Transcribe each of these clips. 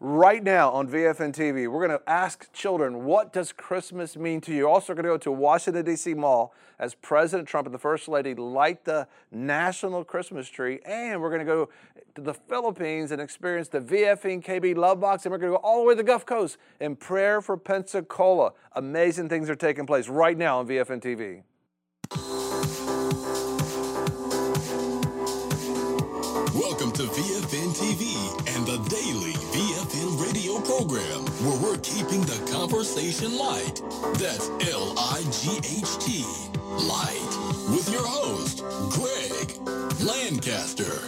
right now on VFN TV. We're going to ask children, what does Christmas mean to you? Also, we're going to go to Washington, D.C. Mall as President Trump and the First Lady light the national Christmas tree. And we're going to go to the Philippines and experience the VFN KB Love Box. And we're going to go all the way to the Gulf Coast in prayer for Pensacola. Amazing things are taking place right now on VFN TV. Welcome to VFN TV and the daily VFN radio program, where we're keeping the conversation light. That's L-I-G-H-T, light, with your host, Greg Lancaster.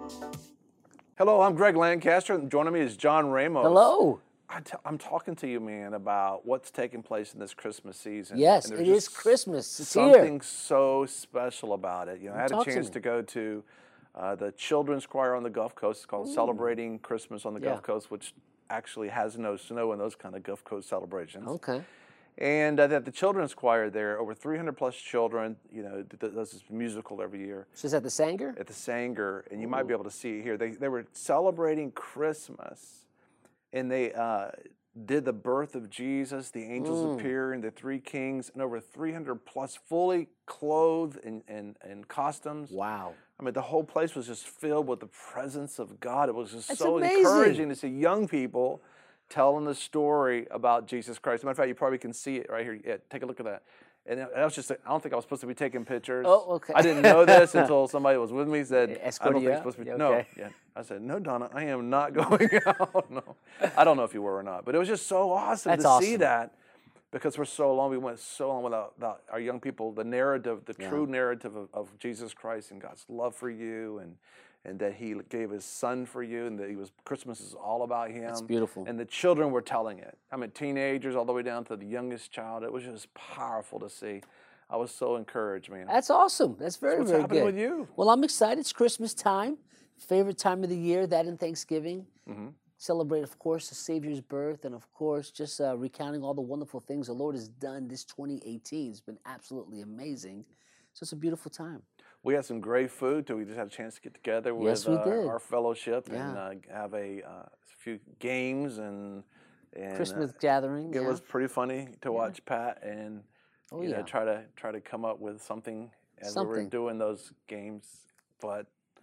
Hello, I'm Greg Lancaster, and joining me is John Ramos. Hello. I'm talking to you, man, about what's taking place in this Christmas season. Yes, it is Christmas. It's something here. so special about it. You know, I had a chance to go to the children's choir on the Gulf Coast. It's called Celebrating Christmas on the Gulf Coast, which actually has no snow in those kind of Gulf Coast celebrations. Okay. And at the children's choir there, over 300 plus children, you know, does this musical every year. So is that the Sanger? At the Sanger, and you might be able to see it here. They were celebrating Christmas, and they did the birth of Jesus, the angels appearing, the three kings, and over 300 plus fully clothed in costumes. Wow. I mean, the whole place was just filled with the presence of God. It was just That's so amazing. encouraging to see young people telling the story about Jesus Christ. As a matter of fact, you probably can see it right here. Yeah, take a look at that. And I was just, I don't think I was supposed to be taking pictures. Oh, okay. I didn't know this until somebody was with me said, Escort I don't you think I'm out? supposed to be. Yeah, No, okay. yeah. I said, no, Donna, I am not going out. No, I don't know if you were or not, but it was just so awesome That's to see awesome. that, because for so long, we went so long without our young people, the narrative, the true narrative of Jesus Christ and God's love for you, and that He gave His Son for you, and that Christmas is all about Him. That's beautiful. And the children were telling it. I mean, teenagers all the way down to the youngest child. It was just powerful to see. I was so encouraged, man. That's awesome. That's very, what's very happening good. with you? Well, I'm excited. It's Christmas time. Favorite time of the year, that and Thanksgiving. Celebrate, of course, the Savior's birth, and of course, just recounting all the wonderful things the Lord has done this 2018. It's been absolutely amazing. So it's a beautiful time. We had some great food, too. We just had a chance to get together with we did. our fellowship and have a few games and Christmas gathering. It was pretty funny to watch Pat and you know, try to come up with something as we were doing those games, but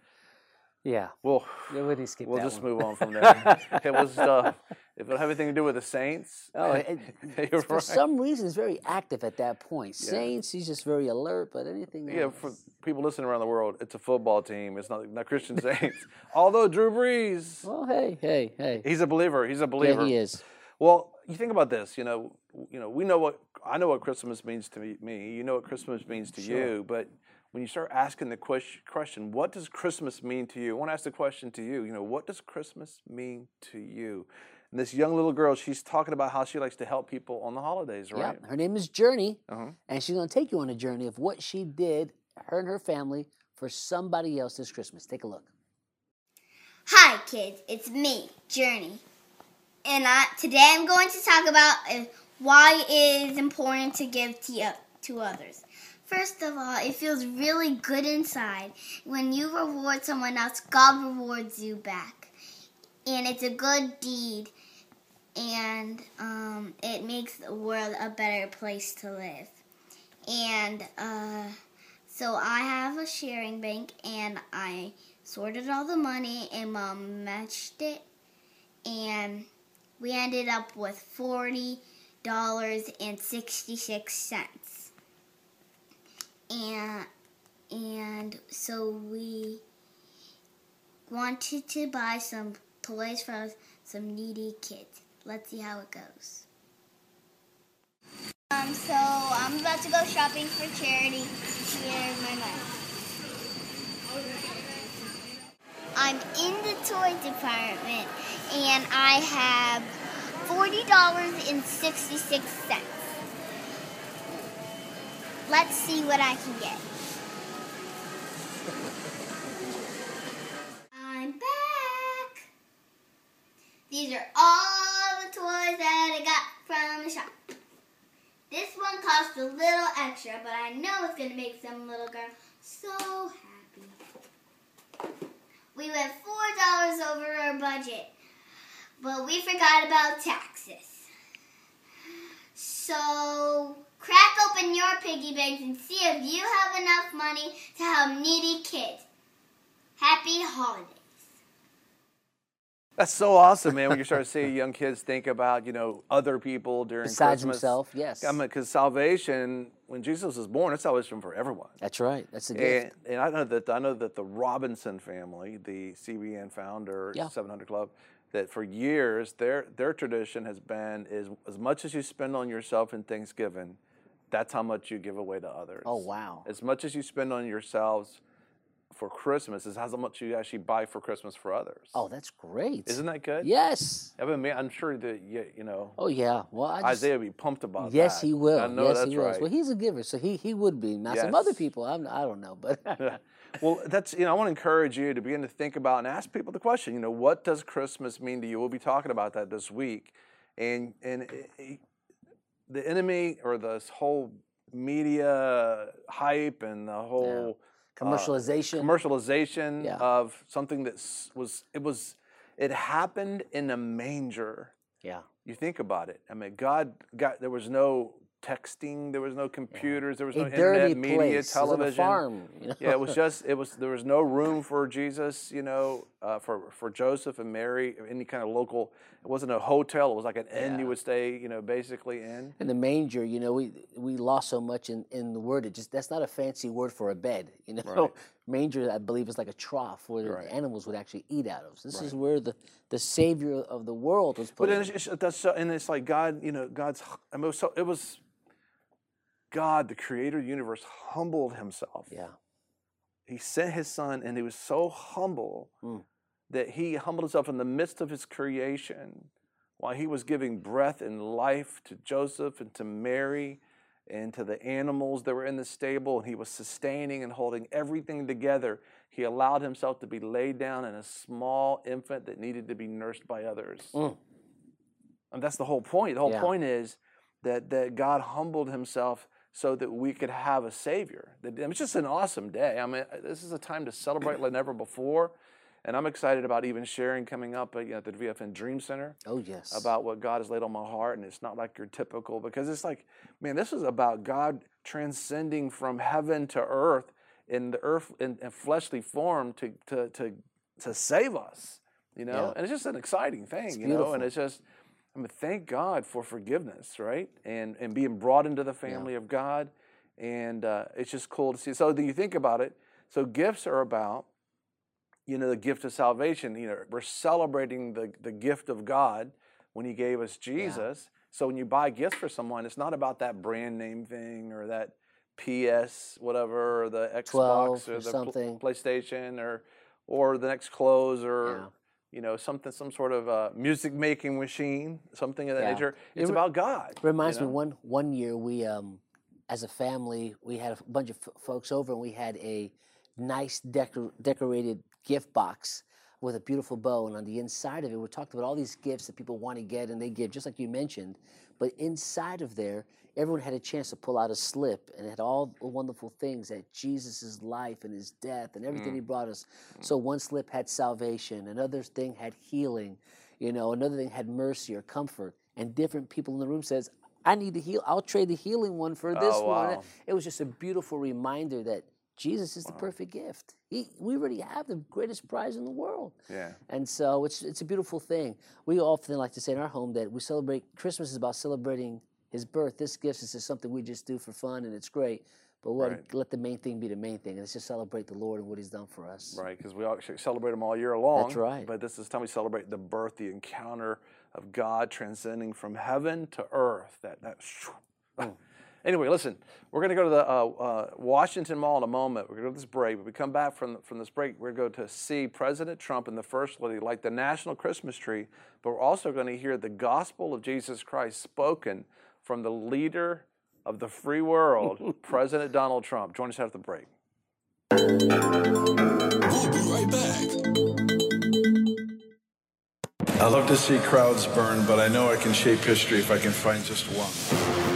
we'll just move on from there. It was if it had anything to do with the Saints. For some reason, it's very active at that point. Saints, he's just very alert, but anything else. For people listening around the world, it's a football team. It's not Christian Saints. Although Drew Brees, well, hey, he's a believer. He's a believer. Yeah, he is. Well, you think about this. You know, I know what Christmas means to me. You know what Christmas means to you, but when you start asking the question, what does Christmas mean to you? I want to ask the question to you. You know, what does Christmas mean to you? And this young little girl, she's talking about how she likes to help people on the holidays, right? Yeah, her name is Journey, and she's going to take you on a journey of what she did, her and her family, for somebody else this Christmas. Take a look. Hi, kids. It's me, Journey. And today I'm going to talk about why it is important to give to others. First of all, it feels really good inside. When you reward someone else, God rewards you back. And it's a good deed. And it makes the world a better place to live. And so I have a sharing bank, and I sorted all the money, and Mom matched it. And we ended up with $40.66. And so we wanted to buy some toys for some needy kids. Let's see how it goes. So I'm about to go shopping for charity. Here's my money. I'm in the toy department, and I have $40.66. Let's see what I can get. I'm back. These are all the toys that I got from the shop. This one cost a little extra, but I know it's going to make some little girl so happy. We went $4 over our budget. But we forgot about taxes. So, crack open your piggy banks and see if you have enough money to help needy kids. Happy holidays. That's so awesome, man, when you start seeing young kids think about, other people during Besides Christmas. himself, yes. I mean, because salvation, when Jesus was born, it's salvation for everyone. That's right. That's a gift. And I know that the Robinson family, the CBN founder, 700 Club, that for years their tradition has been is as much as you spend on yourself in Thanksgiving, that's how much you give away to others. Oh, wow. As much as you spend on yourselves for Christmas is how much you actually buy for Christmas for others. Oh, that's great. Isn't that good? Yes. I mean, I'm sure that Oh yeah. Well, Isaiah would be pumped about that. Yes, he will. I know yes, that's he will. right. Well, he's a giver, so he would be. Now, some other people, I don't know, but Well, that's I want to encourage you to begin to think about and ask people the question. What does Christmas mean to you? We'll be talking about that this week, and the enemy or this whole media hype and the whole commercialization of something that it happened in a manger. Yeah. You think about it. I mean, God, there was no texting, there was no computers, there was no internet, media, television. It was a farm, Yeah, there was no room for Jesus, for Joseph and Mary, any kind of local. It wasn't a hotel. It was like an inn you would stay, basically in. In the manger, we lost so much in the word. That's not a fancy word for a bed, Right. Manger, I believe, is like a trough where the animals would actually eat out of. So this is where the Savior of the world was put. But it's like God, God's. I mean, it was God, the Creator of the universe, humbled Himself. Yeah. He sent His Son, and He was so humble that He humbled Himself in the midst of His creation, while He was giving breath and life to Joseph and to Mary and to the animals that were in the stable, and He was sustaining and holding everything together. He allowed Himself to be laid down in a small infant that needed to be nursed by others. And that's the whole point. The whole point is that God humbled Himself so that we could have a Savior. It's just an awesome day. I mean, this is a time to celebrate like never before. And I'm excited about even sharing coming up at the VFN Dream Center. Oh, yes. About what God has laid on my heart. And it's not like your typical, because it's like, man, this is about God transcending from heaven to earth in the earth in fleshly form to save us, And it's just an exciting thing, And it's just, thank God for forgiveness, right? And being brought into the family of God. And it's just cool to see. So do you think about it? So gifts are about, the gift of salvation. We're celebrating the gift of God when He gave us Jesus. So when you buy gifts for someone, it's not about that brand name thing or that PS whatever, or the Xbox or the PlayStation or the next clothes or some sort of music making machine, something of that nature. It's about God. It reminds me one year we as a family we had a bunch of folks over and we had a nice decorated gift box with a beautiful bow, and on the inside of it we talked about all these gifts that people want to get and they give, just like you mentioned, but inside of there everyone had a chance to pull out a slip and it had all the wonderful things that Jesus' life and His death and everything He brought us. So one slip had salvation, another thing had healing, another thing had mercy or comfort, and different people in the room says, I need to heal, I'll trade the healing one for this one. It was just a beautiful reminder that Jesus is the perfect gift. We already have the greatest prize in the world. Yeah. And so it's a beautiful thing. We often like to say in our home that Christmas is about celebrating His birth. This gift is just something we just do for fun, and it's great. But let the main thing be the main thing, and let's just celebrate the Lord and what He's done for us. Right, because we actually celebrate Him all year long. That's right. But this is the time we celebrate the birth, the encounter of God transcending from heaven to earth. Anyway, listen, we're going to go to the Washington Mall in a moment. We're going to go to this break. When we come back from this break, we're going to go to see President Trump and the First Lady light the national Christmas tree, but we're also going to hear the gospel of Jesus Christ spoken from the leader of the free world, President Donald Trump. Join us after the break. We'll be right back. I love to see crowds burn, but I know I can shape history if I can find just one.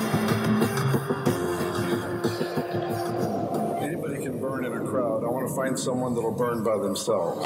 Anybody can burn in a crowd. I want to find find someone that'll burn by themselves.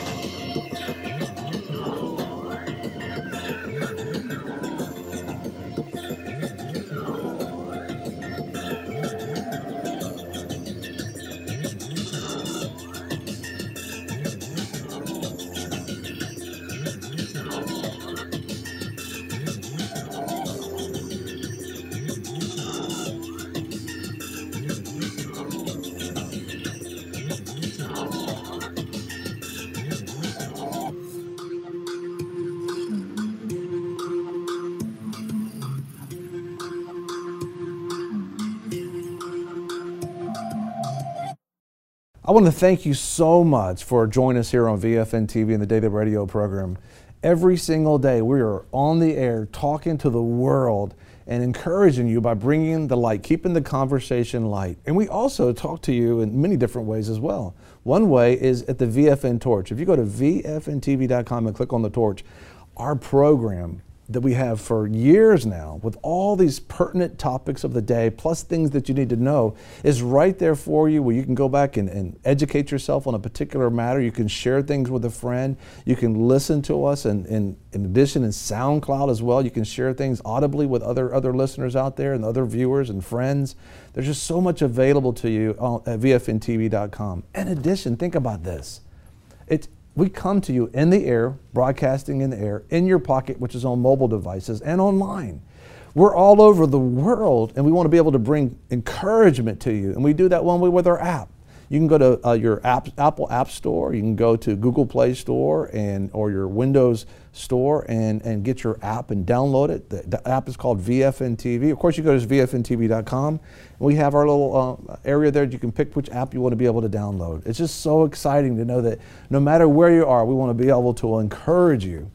I want to thank you so much for joining us here on VFN TV and the Daily Radio program. Every single day we are on the air talking to the world and encouraging you by bringing the light, keeping the conversation light. And we also talk to you in many different ways as well. One way is at the VFN Torch. If you go to VFNTV.com and click on the torch, our program that we have for years now with all these pertinent topics of the day plus things that you need to know is right there for you, where you can go back and educate yourself on a particular matter. You can share things with a friend. You can listen to us, and in addition in SoundCloud as well. You can share things audibly with other listeners out there and other viewers and friends. There's just so much available to you at VFNTV.com. In addition, think about this. We come to you in the air, broadcasting in the air, in your pocket, which is on mobile devices, and online. We're all over the world, and we want to be able to bring encouragement to you. And we do that one way with our app. You can go to your Apple App Store, you can go to Google Play Store or your Windows Store and get your app and download it. The app is called VFN TV. Of course, you go to VFNTV.com, and we have our little area there that you can pick which app you want to be able to download. It's just so exciting to know that no matter where you are, we want to be able to encourage you.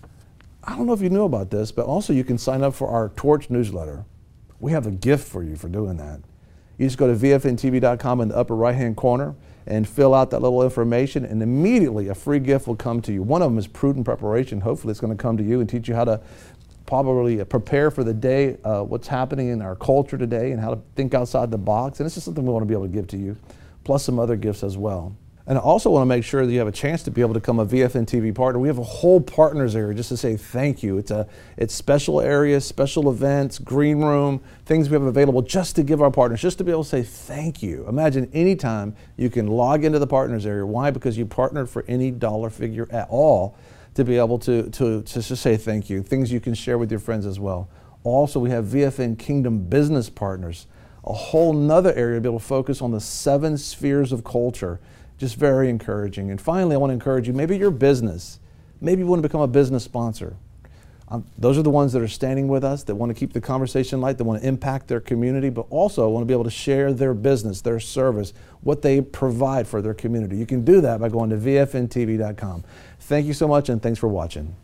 I don't know if you knew about this, but also you can sign up for our Torch newsletter. We have a gift for you for doing that. You just go to VFNTV.com in the upper right-hand corner and fill out that little information, and immediately a free gift will come to you. One of them is Prudent Preparation. Hopefully it's going to come to you and teach you how to probably prepare for the day, what's happening in our culture today, and how to think outside the box. And it's just something we want to be able to give to you, plus some other gifts as well. And I also want to make sure that you have a chance to be able to become a VFN TV partner. We have a whole partners area just to say thank you. It's special areas, special events, green room, things we have available just to give our partners, just to be able to say thank you. Imagine anytime you can log into the partners area. Why? Because you partnered for any dollar figure at all to be able to just say thank you. Things you can share with your friends as well. Also, we have VFN Kingdom Business Partners, a whole nother area to be able to focus on the 7 spheres of culture. Just very encouraging. And finally, I want to encourage you, maybe your business, maybe you want to become a business sponsor. Those are the ones that are standing with us, that want to keep the conversation light, that want to impact their community, but also want to be able to share their business, their service, what they provide for their community. You can do that by going to VFNTV.com. Thank you so much, and thanks for watching.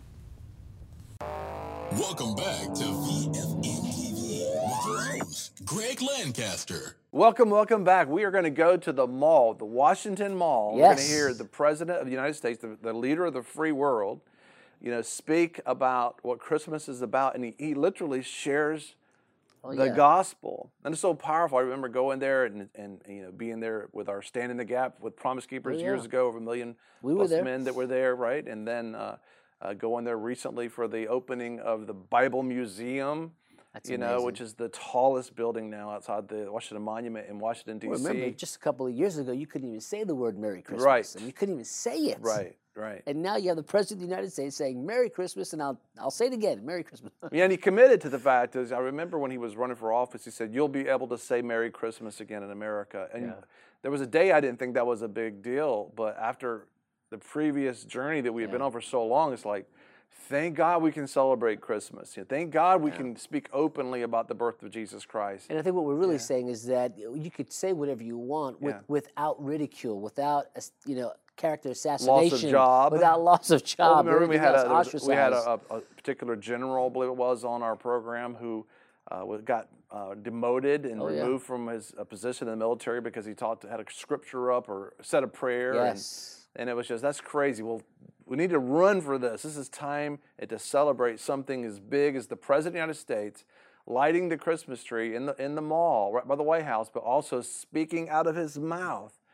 Welcome back to VFN TV with your host, Greg Lancaster. Welcome back. We are going to go to the mall, the Washington Mall. Yes. We're going to hear the President of the United States, the leader of the free world, speak about what Christmas is about, and he literally shares the gospel. And it's so powerful. I remember going there and being there with our Stand in the Gap with Promise Keepers years ago, over 1 million plus men that were there, right? And then going there recently for the opening of the Bible Museum. That's amazing. Which is the tallest building now outside the Washington Monument in Washington, D.C. Well, remember, just a couple of years ago, you couldn't even say the word Merry Christmas. Right. And you couldn't even say it. Right. And now you have the President of the United States saying Merry Christmas, and I'll say it again, Merry Christmas. Yeah, and he committed to the fact, as I remember when he was running for office, he said, you'll be able to say Merry Christmas again in America. And there was a day I didn't think that was a big deal, but after the previous journey that we had been on for so long, it's like, thank God we can celebrate Christmas. Thank God we can speak openly about the birth of Jesus Christ. And I think what we're really saying is that you could say whatever you want without ridicule, without character assassination, loss of job. without loss of job. Well, remember we had a particular general, I believe it was, on our program who got demoted and removed from his position in the military because he had a scripture up or said a prayer. Yes. And it was just, that's crazy. Well, we need to run for this. This is time to celebrate something as big as the President of the United States lighting the Christmas tree in the mall right by the White House, but also speaking out of his mouth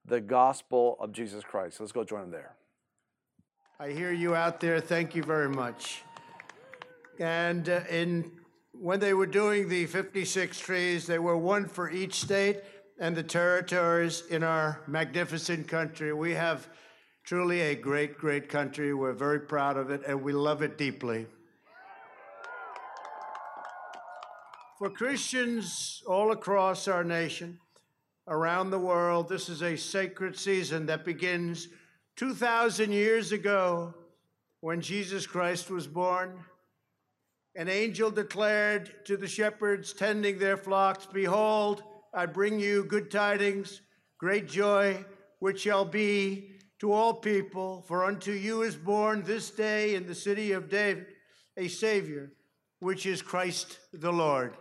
the gospel of Jesus Christ. Let's go join him there. I hear you out there. Thank you very much. And when they were doing the 56 trees, they were one for each state and the territories in our magnificent country. We have truly a great, great country. We're very proud of it, and we love it deeply. For Christians all across our nation, around the world, this is a sacred season that begins 2,000 years ago when Jesus Christ was born. An angel declared to the shepherds tending their flocks, "Behold, I bring you good tidings, great joy, which shall be to all people. For unto you is born this day in the city of David a Savior, which is Christ the Lord."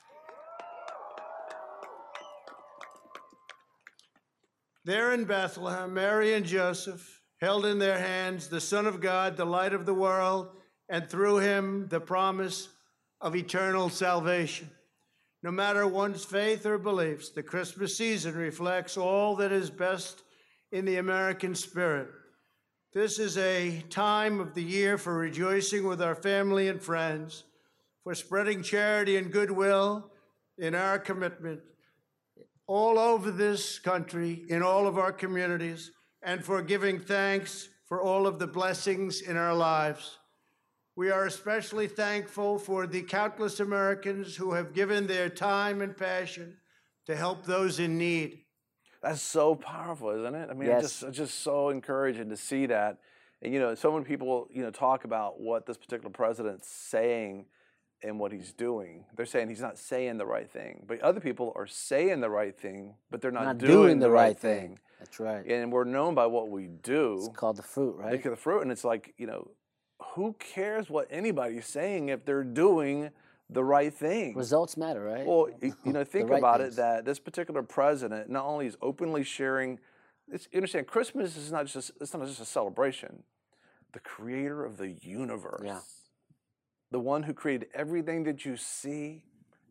There in Bethlehem, Mary and Joseph held in their hands the Son of God, the light of the world, and through him the promise of eternal salvation. No matter one's faith or beliefs, the Christmas season reflects all that is best in the American spirit. This is a time of the year for rejoicing with our family and friends, for spreading charity and goodwill in our commitment all over this country, in all of our communities, and for giving thanks for all of the blessings in our lives. We are especially thankful for the countless Americans who have given their time and passion to help those in need. That's so powerful, isn't it? I mean, Yes. it's just so encouraging to see that. And, so many people, talk about what this particular president's saying and what he's doing. They're saying he's not saying the right thing. But other people are saying the right thing, but they're not doing the right thing. That's right. And we're known by what we do. It's called the fruit, right? Look at the fruit, and it's like, who cares what anybody's saying if they're doing the right thing? Results matter, right? Well, think right about things. it, that this particular president not only is openly sharing, you understand, Christmas is not just a celebration. The creator of the universe, the one who created everything that you see,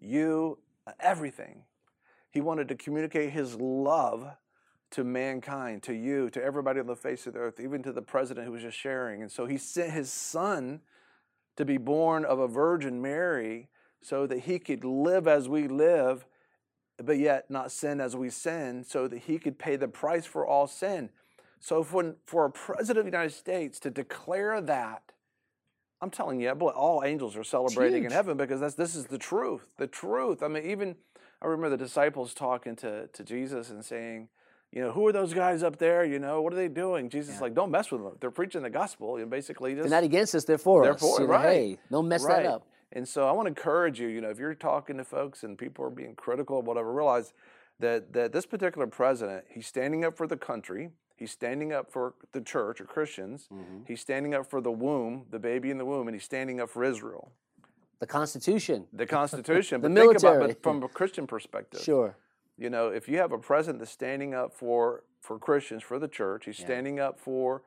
everything. He wanted to communicate his love to mankind, to you, to everybody on the face of the earth, even to the president who was just sharing. And so he sent his son to be born of a Virgin Mary so that he could live as we live, but yet not sin as we sin, so that he could pay the price for all sin. So for a president of the United States to declare that, I'm telling you, all angels are celebrating in heaven, because this is the truth. The truth. I mean, I remember the disciples talking to Jesus and saying, who are those guys up there? What are they doing? Jesus is like, don't mess with them. They're preaching the gospel. Basically, they're not against us, they're for us. Right. Hey, don't mess that up. And so I want to encourage you, if you're talking to folks and people are being critical of whatever, realize that this particular president, he's standing up for the country. He's standing up for the church or Christians. Mm-hmm. He's standing up for the womb, the baby in the womb, and he's standing up for Israel. The Constitution. The Constitution. The but military. Think about it from a Christian perspective. Sure. If you have a president that's standing up for Christians, for the church, he's standing up for,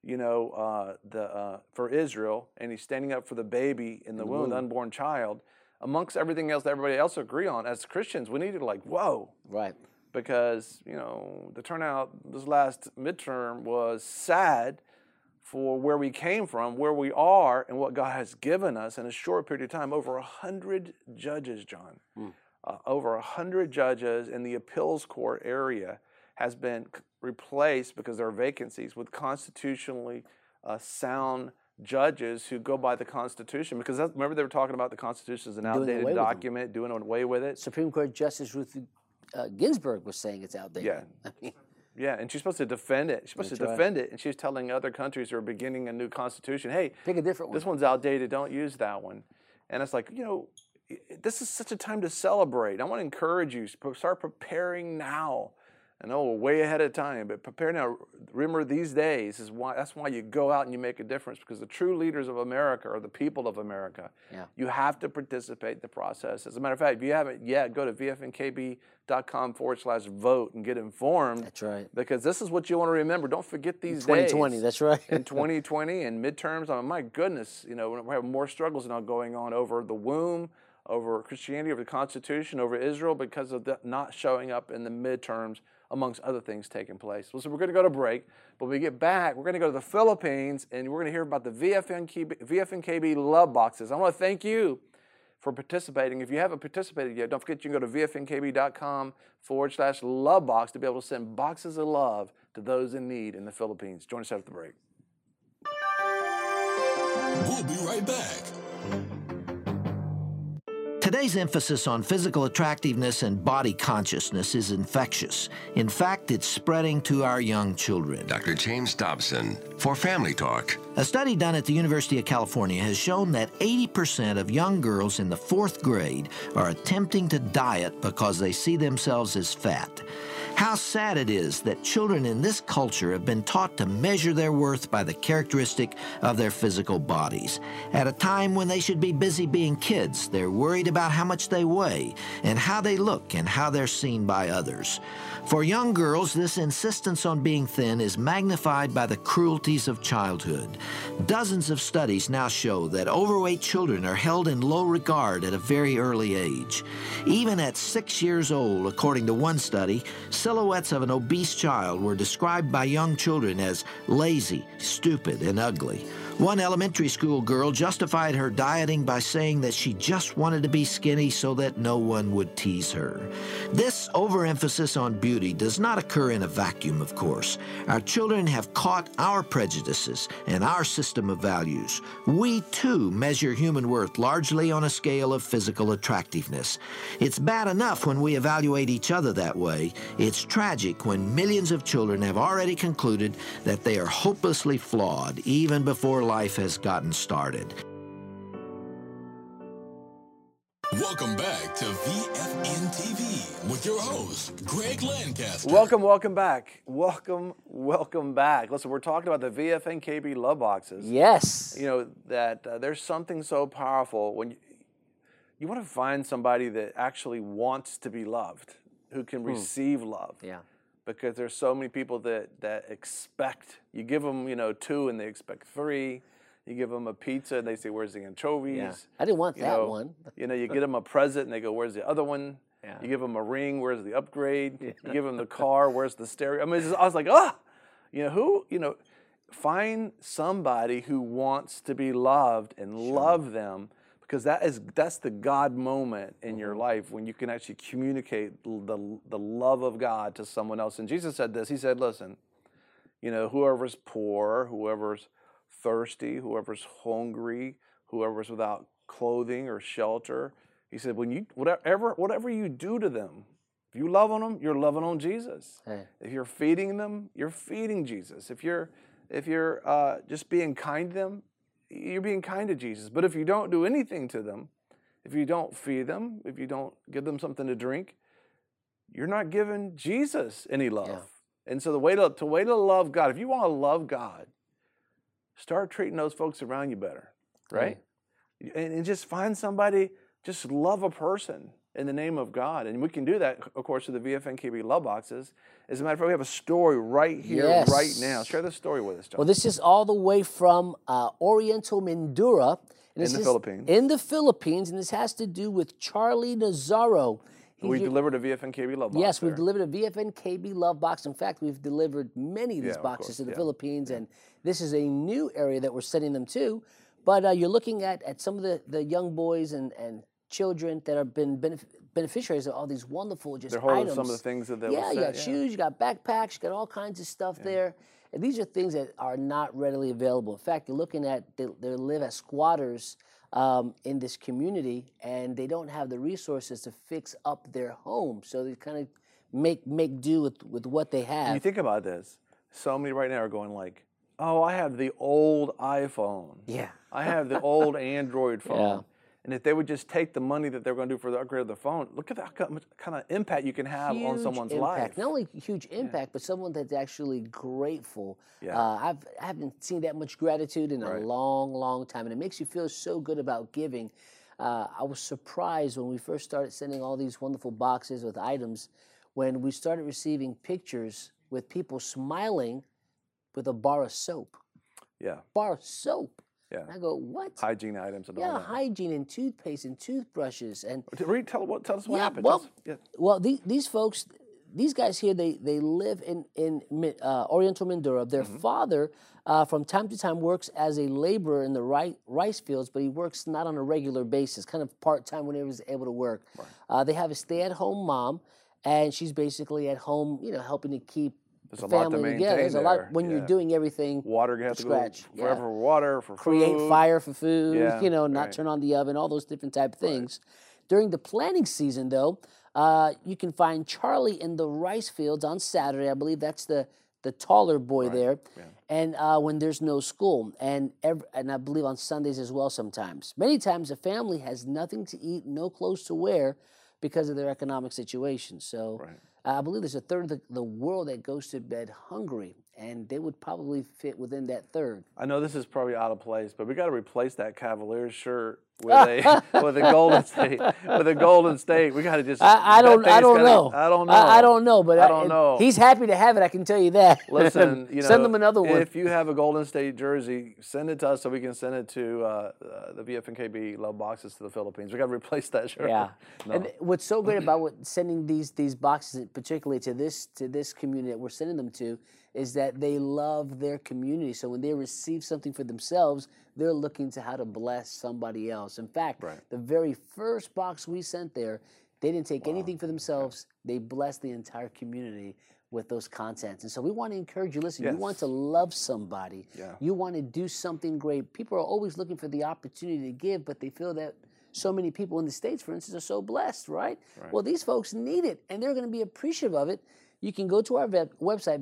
for Israel, and he's standing up for the baby in the womb, the unborn child, amongst everything else that everybody else agree on. As Christians, we need to whoa. Right. Because, the turnout this last midterm was sad for where we came from, where we are, and what God has given us in a short period of time. Over 100 judges, John. Over 100 judges in the appeals court area has been replaced, because there are vacancies, with constitutionally sound judges who go by the Constitution. Because remember, they were talking about the Constitution as an outdated document, doing away with it. Supreme Court Justice Ruth Ginsburg was saying it's outdated. Yeah, and she's supposed to defend it. She's supposed to defend it, and she's telling other countries who are beginning a new constitution, hey, pick a different one. This one's outdated, don't use that one. And it's like, this is such a time to celebrate. I want to encourage you, start preparing now. I know we're way ahead of time, but prepare now. Remember, these days that's why you go out and you make a difference, because the true leaders of America are the people of America. Yeah. You have to participate in the process. As a matter of fact, if you haven't yet, go to vfnkb.com/vote and get informed. That's right. Because this is what you want to remember. Don't forget these 2020, days. that's right. In 2020 and midterms, my goodness, we have more struggles now going on over the womb, over Christianity, over the Constitution, over Israel because of the not showing up in the midterms, amongst other things taking place. So we're going to go to break, but when we get back, we're going to go to the Philippines, and we're going to hear about the VFNKB Love Boxes. I want to thank you for participating. If you haven't participated yet, don't forget you can go to VFNKB.com/love box to be able to send boxes of love to those in need in the Philippines. Join us after the break. We'll be right back. Today's emphasis on physical attractiveness and body consciousness is infectious. In fact, it's spreading to our young children. Dr. James Dobson for Family Talk. A study done at the University of California has shown that 80% of young girls in the 4th grade are attempting to diet because they see themselves as fat. How sad it is that children in this culture have been taught to measure their worth by the characteristic of their physical bodies. At a time when they should be busy being kids, they're worried about how much they weigh and how they look and how they're seen by others. For young girls, this insistence on being thin is magnified by the cruelties of childhood. Dozens of studies now show that overweight children are held in low regard at a very early age. Even at 6 years old, according to one study, silhouettes of an obese child were described by young children as lazy, stupid, and ugly. One elementary school girl justified her dieting by saying that she just wanted to be skinny so that no one would tease her. This overemphasis on beauty does not occur in a vacuum, of course. Our children have caught our prejudices and our system of values. We, too, measure human worth largely on a scale of physical attractiveness. It's bad enough when we evaluate each other that way. It's tragic when millions of children have already concluded that they are hopelessly flawed even before life has gotten started. Welcome back to VFN TV with your host, Greg Lancaster. Welcome back. Welcome back. Listen, we're talking about the VFNKB Love Boxes. Yes. You know, that there's something so powerful when you want to find somebody that actually wants to be loved, who can receive love. Yeah. Because there's so many people that expect, you give them, 2 and they expect 3. You give them a pizza and they say, where's the anchovies? Yeah. I didn't want that one. You get them a present and they go, where's the other one? Yeah. You give them a ring, where's the upgrade? Yeah. You give them the car, where's the stereo? I mean, I was like, find somebody who wants to be loved and love them, because that's the God moment in your life when you can actually communicate the love of God to someone else. And Jesus said this, he said, listen, whoever's poor, whoever's thirsty, whoever's hungry, whoever's without clothing or shelter, he said, whatever you do to them, if you love on them, you're loving on Jesus. Hey. If you're feeding them, you're feeding Jesus. If you're just being kind to them, you're being kind to Jesus. But if you don't do anything to them, if you don't feed them, if you don't give them something to drink, you're not giving Jesus any love. Yeah. And so the way to love God, if you want to love God, start treating those folks around you better, right? And just find somebody, just love a person in the name of God. And we can do that, of course, with the VFNKB Love Boxes. As a matter of fact, we have a story right here, right now. Share this story with us, John. Well, this is all the way from Oriental Mindoro. And In the Philippines. In the Philippines, and this has to do with Charlie Nazaro. We delivered a VFNKB Love Box. Yes, we've there. delivered a VFNKB Love Box. In fact, we've delivered many of these of boxes course, to the yeah. Philippines, and this is a new area that we're sending them to. But you're looking at some of the young boys and children that have been beneficiaries of all these wonderful They're holding items. some of the things that they Yeah, will you got say, shoes, you got backpacks, you got all kinds of stuff there. And these are things that are not readily available. In fact, you're looking at they live as squatters in this community, and they don't have the resources to fix up their home. So they kind of make do with what they have. And you think about this. So many right now are going like, oh, I have the old iPhone. Yeah. I have the old Android phone. Yeah. And if they would just take the money that they're going to do for the upgrade of the phone, look at that kind of impact you can have on someone's life. Not only huge impact, but someone that's actually grateful. Yeah. I haven't seen that much gratitude in a Right. long, long time, and it makes you feel so good about giving. I was surprised when we first started sending all these wonderful boxes with items, when we started receiving pictures with people smiling with a bar of soap. Yeah. Bar of soap. Yeah. And I go, what? Hygiene items and all Yeah, that. hygiene and toothpaste and toothbrushes and Tell us what happened. Well, Yeah. well, these folks, these guys here, they live in Oriental Mindoro. Their father, from time to time, works as a laborer in the rice fields, but he works not on a regular basis, kind of part time whenever he's able to work. Right. They have a stay-at-home mom, and she's basically at home, helping to keep the family together. There's a lot when you're doing everything. Water, you have to go forever for water, for create food. fire for food. Yeah, not turn on the oven, all those different type of things. Right. During the planting season, though, you can find Charlie in the rice fields on Saturday. I believe that's the taller boy there. Yeah. And when there's no school, and I believe on Sundays as well sometimes. Many times a family has nothing to eat, no clothes to wear because of their economic situation. So I believe there's a third of the world that goes to bed hungry, and they would probably fit within that third. I know this is probably out of place, but we got to replace that Cavaliers shirt with a Golden State. With a Golden State, we got to just. I don't know. I don't know. But I don't know. He's happy to have it. I can tell you that. Listen, send them another one. If you have a Golden State jersey, send it to us so we can send it to the VFNKB Love Boxes to the Philippines. We got to replace that shirt. Yeah. No. And what's so great about sending these boxes, particularly to this community that we're sending them to, is that they love their community. So when they receive something for themselves, they're looking to how to bless somebody else. In fact, the very first box we sent there, they didn't take anything for themselves. They blessed the entire community with those contents. And so we want to encourage you, listen, you want to love somebody. Yeah. You want to do something great. People are always looking for the opportunity to give, but they feel that so many people in the States, for instance, are so blessed, right? Well, these folks need it, and they're going to be appreciative of it. You can go to our website,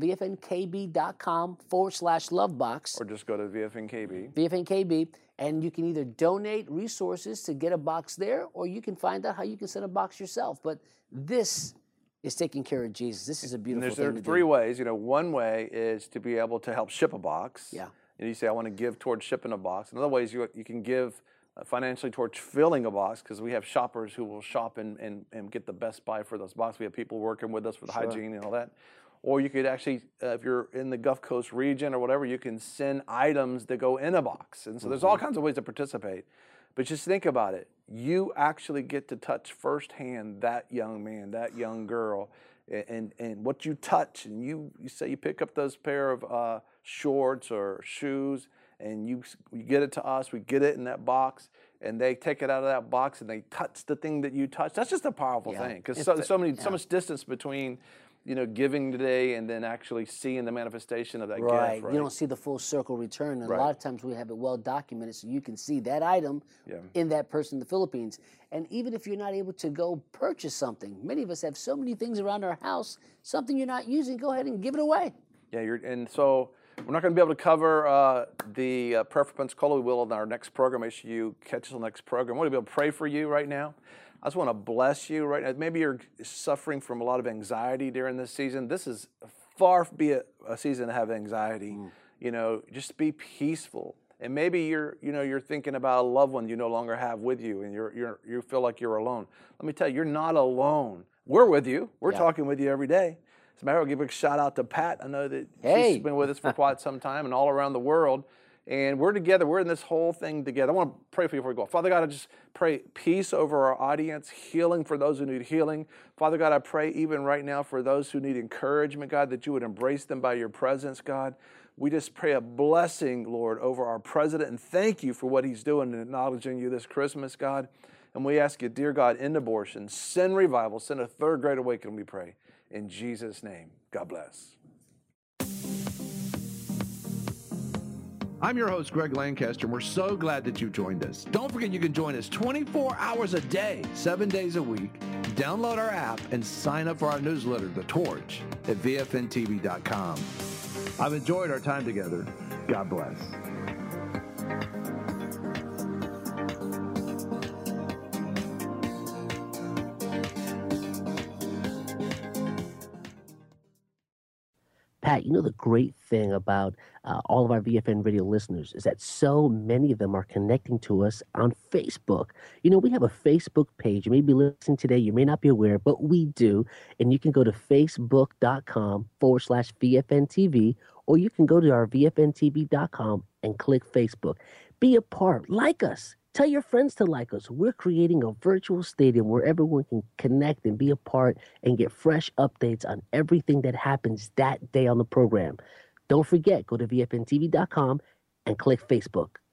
vfnkb.com/lovebox. Or just go to VFNKB. VFNKB, and you can either donate resources to get a box there, or you can find out how you can send a box yourself. But this is taking care of Jesus. This is a beautiful thing to do. There's three ways. One way is to be able to help ship a box. Yeah. And you say, I want to give towards shipping a box. Another way is you can give financially towards filling a box, because we have shoppers who will shop and get the best buy for those boxes. We have people working with us for the hygiene and all that. Or you could actually, if you're in the Gulf Coast region or whatever, you can send items that go in a box. And so there's all kinds of ways to participate. But just think about it. You actually get to touch firsthand that young man, that young girl, and what you touch. And you say you pick up those pair of shorts or shoes, and you get it to us, we get it in that box, and they take it out of that box and they touch the thing that you touch. That's just a powerful thing, because so much distance between giving today and then actually seeing the manifestation of that gift. Right. You don't see the full circle return. And a lot of times we have it well documented so you can see that item in that person in the Philippines. And even if you're not able to go purchase something, many of us have so many things around our house, something you're not using, go ahead and give it away. Yeah, and so we're not going to be able to cover the prayer for Pensacola. We will in our next program. Make sure you catch us on the next program. I want to be able to pray for you right now. I just want to bless you right now. Maybe you're suffering from a lot of anxiety during this season. This is far from be a season to have anxiety. Just be peaceful. And maybe you're thinking about a loved one you no longer have with you, and you feel like you're alone. Let me tell you, you're not alone. We're with you. We're talking with you every day. As a matter of fact, I'll give a shout out to Pat. I know that she's been with us for quite some time and all around the world. And we're together. We're in this whole thing together. I want to pray for you before we go. Father God, I just pray peace over our audience, healing for those who need healing. Father God, I pray even right now for those who need encouragement, God, that you would embrace them by your presence, God. We just pray a blessing, Lord, over our president, and thank you for what he's doing and acknowledging you this Christmas, God. And we ask you, dear God, end abortion, send revival, send a third great awakening, we pray. In Jesus' name, God bless. I'm your host, Greg Lancaster, and we're so glad that you joined us. Don't forget you can join us 24 hours a day, 7 days a week. Download our app and sign up for our newsletter, The Torch, at VFNTV.com. I've enjoyed our time together. God bless. Pat, the great thing about all of our VFN radio listeners is that so many of them are connecting to us on Facebook. We have a Facebook page. You may be listening today. You may not be aware, but we do. And you can go to facebook.com/VFNTV, or you can go to our VFNTV.com and click Facebook. Be a part. Like us. Tell your friends to like us. We're creating a virtual stadium where everyone can connect and be a part and get fresh updates on everything that happens that day on the program. Don't forget, go to VFNTV.com and click Facebook.